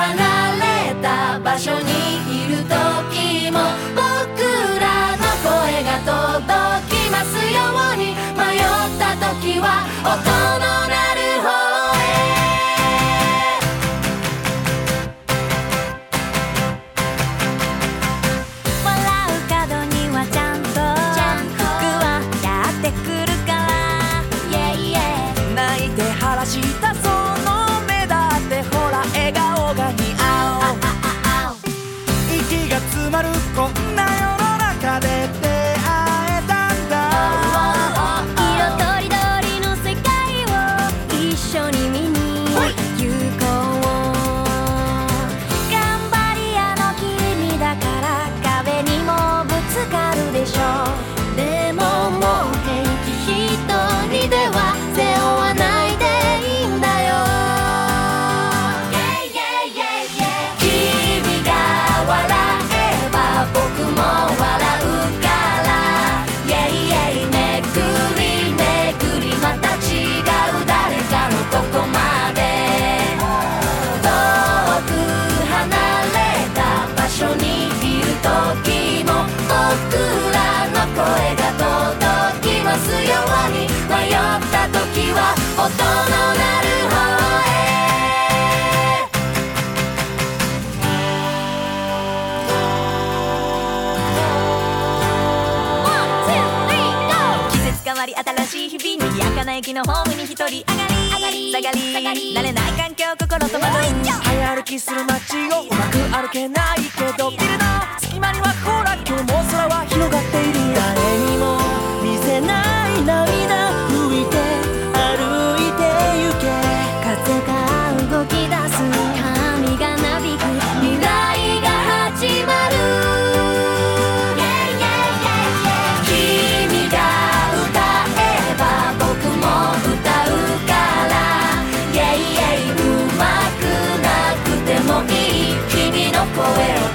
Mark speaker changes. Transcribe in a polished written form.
Speaker 1: 離れた場所にいる時も僕らの声が届きますように、迷った時は音の鳴る方へ。笑う角にはちゃんと僕はやってくるから、
Speaker 2: 泣いて晴らしたその目だってほら笑顔が似合う。息が詰まるこんな世の中で出会えたんだ。
Speaker 1: 色とりどりの世界を一緒に見に行こう。頑張り屋の君だから壁にもぶつかるでしょう。でももう平気、一人では背負わないでいいんだよ。君が笑えば僕も笑うから、めくりめくりまた違う誰かのとこまで、遠く離れた場所にいる時も僕らの声が届きますように、迷った時は音の鳴る方へ。季節変わり新しい日々、賑やかな駅のホームに一人上がり下がり慣れない環境心戸惑い、
Speaker 2: 早歩きする街をうまく歩けないけど、ビルの隙間にはほら今日も空は広がっている。誰にも見せない涙拭いて歩いて行け。
Speaker 1: 風が動き出す、髪がなびく、未来が始まる。君が歌えば僕も歌うから、うまくなくてもいい君の声を